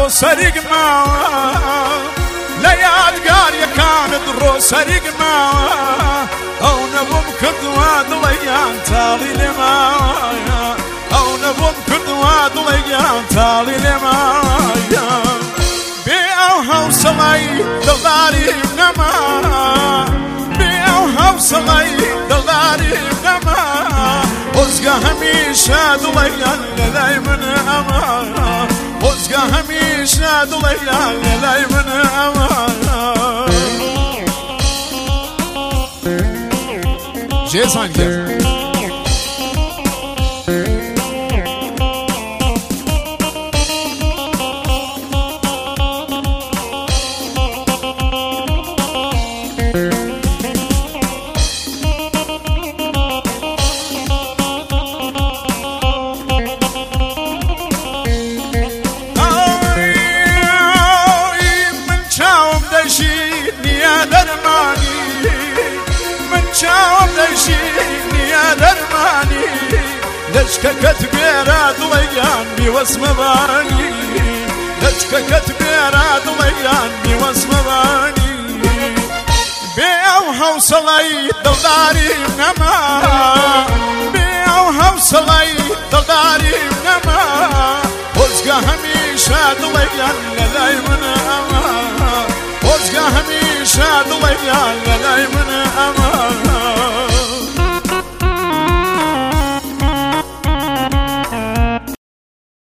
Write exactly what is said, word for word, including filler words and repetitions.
سريق ما ليادقار يكان درو سريق ما او نبوم كردواد ليان تالي لما او نبوم كردواد ليان تالي لما بيو هوسلي دلاري نما بيو هوسلي دلاري نما وزقا هميشة دليان للاي من اما وزقا هميشة دليان للاي من اما جيسان كيف شاوم دشيني يا درماني لشكا كتبيرا دليان بوسم باني لشكا كتبيرا دليان بوسم باني بيو هوسلي دلداري نما بيو هوسلي دلداري نما وزقا هميشا دليان للاي من اما وزقا هميشا دليان للاي من اما